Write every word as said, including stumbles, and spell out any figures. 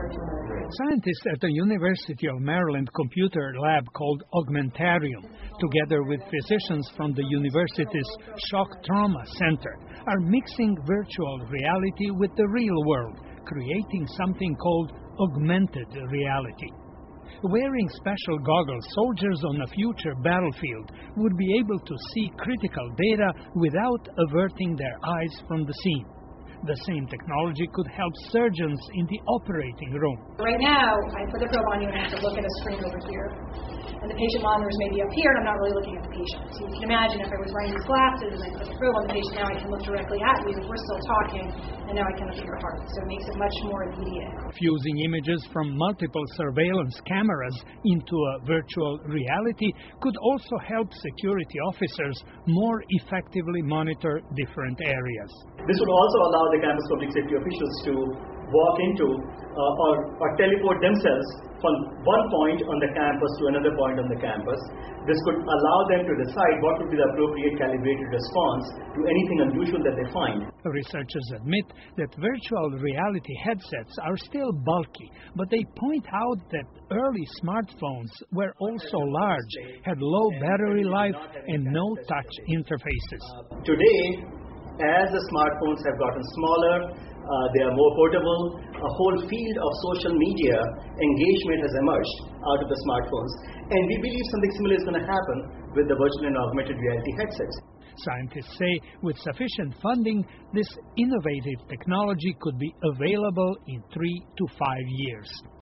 Scientists at the University of Maryland computer lab called Augmentarium, together with physicians from the university's Shock Trauma Center, are mixing virtual reality with the real world, creating something called augmented reality. Wearing special goggles, soldiers on a future battlefield would be able to see critical data without averting their eyes from the scene. The same technology could help surgeons in the operating room. Right now, I put the probe on you and I have to look at a screen over here. And the patient monitors may be up here, and I'm not really looking at the patient. So you can imagine if I was wearing these glasses and I put the probe on the patient, now I can look directly at you. We're still talking, and now I can look at your heart. So it makes it much more immediate. Fusing images from multiple surveillance cameras into a virtual reality could also help security officers more effectively monitor different areas. This would also allow the campus public safety officials to walk into uh, or, or teleport themselves from one point on the campus to another point on the campus. This could allow them to decide what would be the appropriate calibrated response to anything unusual that they find. Researchers admit that virtual reality headsets are still bulky, but they point out that early smartphones were also large, had low battery life, and no touch interfaces. Uh, today, as the smartphones have gotten smaller, uh, they are more portable, a whole field of social media engagement has emerged out of the smartphones. And we believe something similar is going to happen with the virtual and augmented reality headsets. Scientists say with sufficient funding, this innovative technology could be available in three to five years.